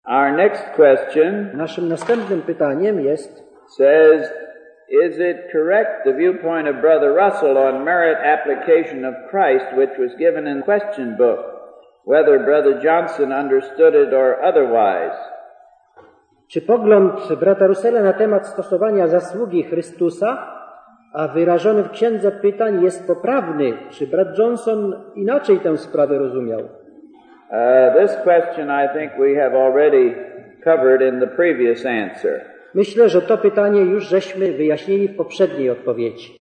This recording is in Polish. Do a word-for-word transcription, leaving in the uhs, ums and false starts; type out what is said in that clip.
Our next question Naszym następnym pytaniem jest, says, is it correct the viewpoint of Brother Russell on merit application of Christ, which was given in question book, whether Brother Johnson understood it or otherwise? czy pogląd brata Russella na temat stosowania zasługi Chrystusa, a wyrażony w księdze pytań, jest poprawny? Czy brat Johnson inaczej tę sprawę rozumiał? Uh, this question I think we have already covered in the previous answer. Myślę, że to pytanie już żeśmy wyjaśnili w poprzedniej odpowiedzi.